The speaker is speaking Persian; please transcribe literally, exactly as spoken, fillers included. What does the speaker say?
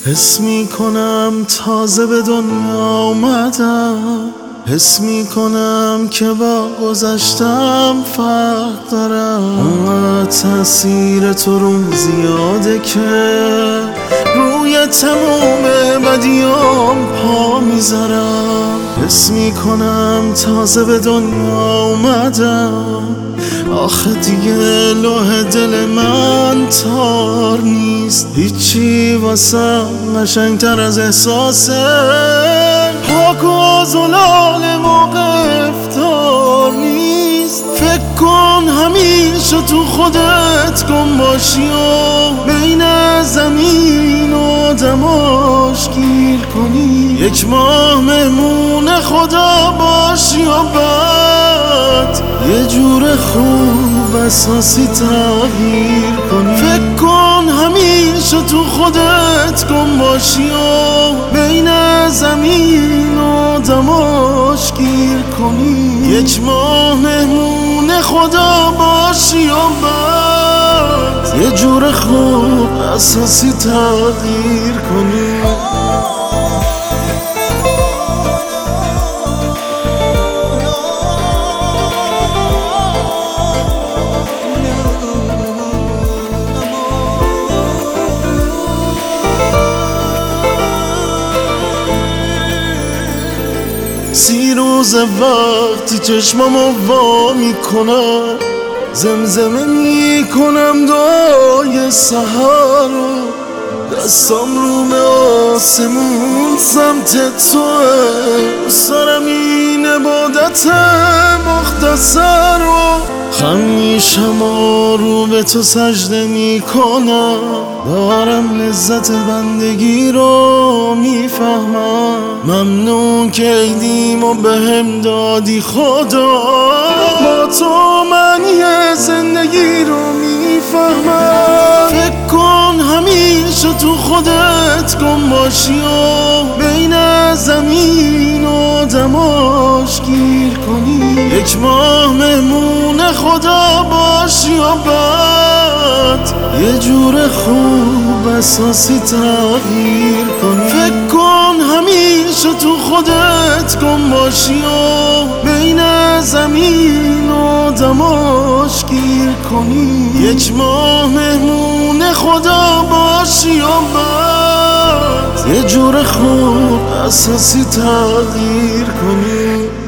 حس میکنم تازه به دنیا اومدم، حس میکنم که با گذشتم فرق دارم. اونقدر تأثیر تو روم زیاده که روی تموم بدیام پا میذارم. حس میکنم تازه به دنیا اومدم، آخه دیگه لوح دل من تار نیست. هیچی واسه قشنگتر از احساسه، پاک و زلال موقف دار نیست. فکر کن همیشه تو خودت گم باشی و بین زمین و دماش گیر کنی. یک ماه مهمون خدا باشی و بعد یه جور خوب اساسی تغییر کنی. فکر کن همیشه تو خودت گم باشی و بین زمین و دماش گیر کنی. یک ماه مهمون خدا باشی و بعد یه جور خوب اساسی تغییر کنی. سی روز وقتی چشمامو وا میکنم، زمزمه میکنم دعای سحر رو. دستام رو به آسمون سمت توه، سرم این عبادت مختصر رو. خم میشم و رو به تو سجده میکنم، دارم لذت بندگی رو میفهمم. ممنون که عیدیم و بهم دادی خدا، با تو معنی زندگی رو میفهمم. فکر کن همیشه تو خودت گم باشی و بین زمین و دماش گیر کنی. یک ماه مهمون خدا باشی و بعد یه جور خوب اساسی تغییر کنی. فکر کن همیشه تو خودت گم باشی و بین زمین و دماش گیر کنی. یک ماه مهمون خدا باشی و بعد یه جور خوب اساسی تغییر کنی.